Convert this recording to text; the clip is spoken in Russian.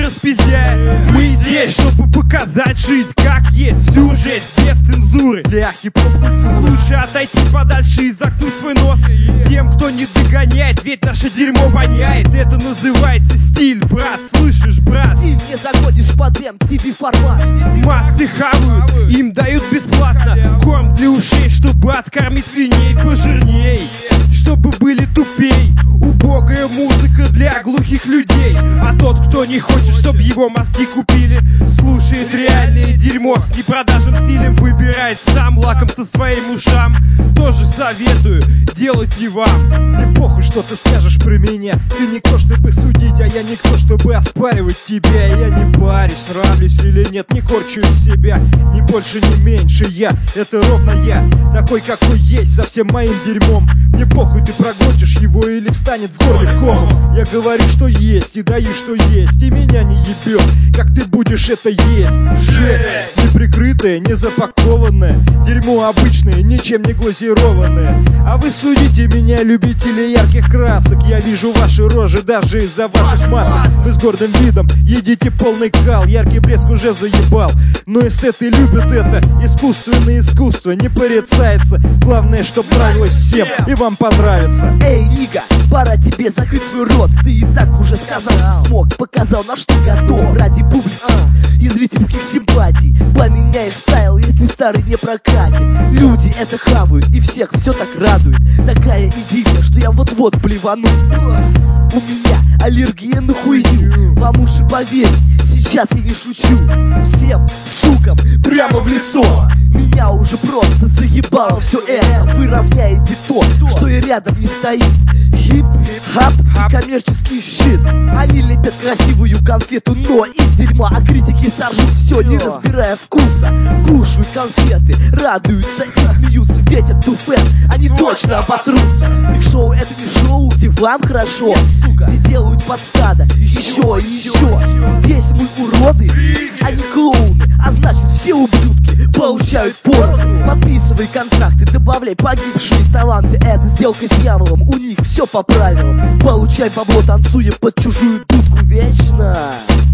распиздяя. Мы здесь, чтобы показать жизнь как есть, всю жесть без цензуры. Для хип-хоп-культуры лучше отойти подальше и заткнуть свой нос тем, кто не догоняет, ведь наше дерьмо воняет. Это называется стиль, брат, слышишь, брат? Стиль не загонишь под MTV формат. Массы хавают, им дают бесплатно корм для ушей, чтобы откормить свиней пожирней, чтобы были тупей. Убогая музыка для глухих людей. А тот, кто не хочет, чтобы его мозги купили, слушает реальное дерьмо с непродажным стилем, выбирает сам лаком со своим ушам. Тоже советую делать не вам. Мне похуй, что ты скажешь про меня. Ты никто, чтобы судить, а я никто, чтобы оспаривать тебя. Я не парюсь, нравлюсь или нет, не корчу из себя. Ни больше, ни меньше я, это ровно я. Такой, какой есть, со всем моим дерьмом. Мне похуй, ты проглотишь его или встанет в горле комом. Я говорю, что есть, и даю, что есть. И меня не ебет, как ты будешь это есть. Жесть, неприкрытая, не запакованная. Дерьмо обычное, ничем не глазированное. А вы судите меня, любители ярких красок. Я вижу ваши рожи даже из-за ваших масок. Вы с гордым видом едите полный кал. Яркий блеск уже заебал, но эстеты любят это. Искусственное искусство не порицается. Главное, чтоб нравилось всем и вам понравится. Эй, Нига, пора тебе закрыть свой рот. Ты и так уже сказал, что смог, показал, на что готов. Ради публики и зрительских симпатий поменяешь стайл, если старый не прокатит. Люди это хавают, и всех все так радует. Такая идея, что я вот-вот блевану. У меня аллергия на хуйню. Вам уши поверить, сейчас я не шучу. Всем сукам прямо в лицо. Меня уже просто заебало все это. Вы равняете то, что и рядом не стоит. Хип-хап и коммерческий щит. Они лепят красивую конфету, но из дерьма, а критики сожрут все, не разбирая вкуса. Кушают конфеты, радуются и смеются, ветят туфет. Они точно обосрутся. Фрик-шоу — это не шоу, где вам хорошо, где делают под стадо еще и еще. Здесь мы уроды, а не клоуны, а значит все ублюдки получают поровну. Подписывай контракты, добавляй погибшие таланты. Это сделка с дьяволом, у них все по правилам. Получай бабло, танцуя под чужую дудку вечно.